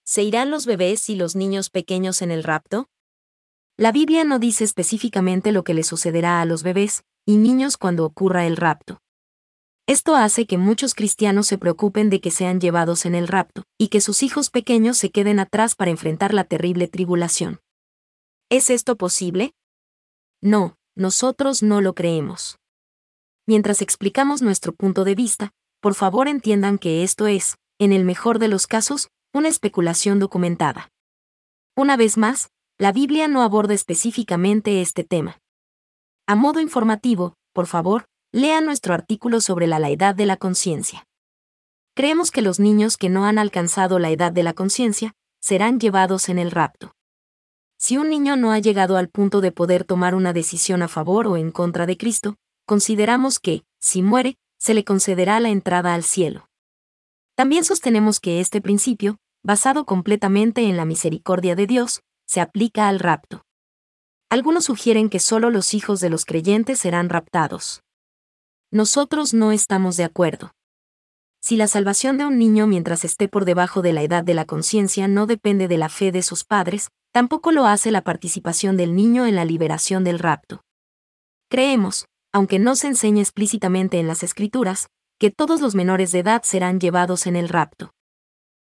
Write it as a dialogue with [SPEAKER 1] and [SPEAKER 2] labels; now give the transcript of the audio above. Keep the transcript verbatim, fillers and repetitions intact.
[SPEAKER 1] ¿Se irán los bebés y los niños pequeños en el rapto? La Biblia no dice específicamente lo que le sucederá a los bebés y niños cuando ocurra el rapto. Esto hace que muchos cristianos se preocupen de que sean llevados en el rapto, y que sus hijos pequeños se queden atrás para enfrentar la terrible tribulación. ¿Es esto posible? No, nosotros no lo creemos. Mientras explicamos nuestro punto de vista, por favor entiendan que esto es, en el mejor de los casos, una especulación documentada. Una vez más, la Biblia no aborda específicamente este tema. A modo informativo, por favor, lea nuestro artículo sobre la, la edad de la conciencia. Creemos que los niños que no han alcanzado la edad de la conciencia serán llevados en el rapto. Si un niño no ha llegado al punto de poder tomar una decisión a favor o en contra de Cristo, consideramos que, si muere, se le concederá la entrada al cielo. También sostenemos que este principio, basado completamente en la misericordia de Dios, se aplica al rapto. Algunos sugieren que solo los hijos de los creyentes serán raptados. Nosotros no estamos de acuerdo. Si la salvación de un niño mientras esté por debajo de la edad de la conciencia no depende de la fe de sus padres, tampoco lo hace la participación del niño en la liberación del rapto. Creemos, aunque no se enseña explícitamente en las Escrituras, que todos los menores de edad serán llevados en el rapto.